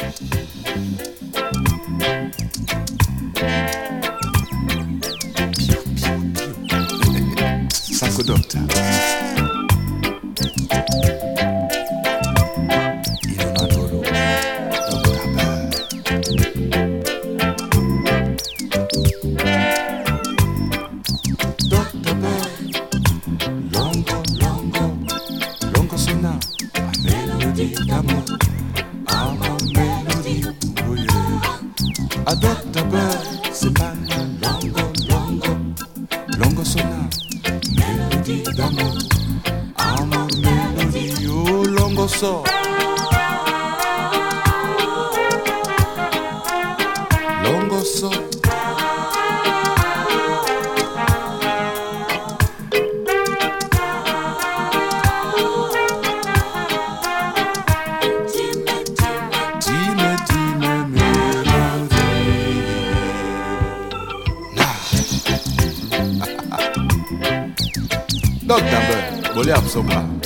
Sanko Doctor. D'amour, à ma mélodie, oh yeah. À Dr. Bird, c'est pas longo, longo, longo sonna, mélodie d'amour, à ma mélodie, oh longo so, longo so. Dr. Bird, boleh absorber.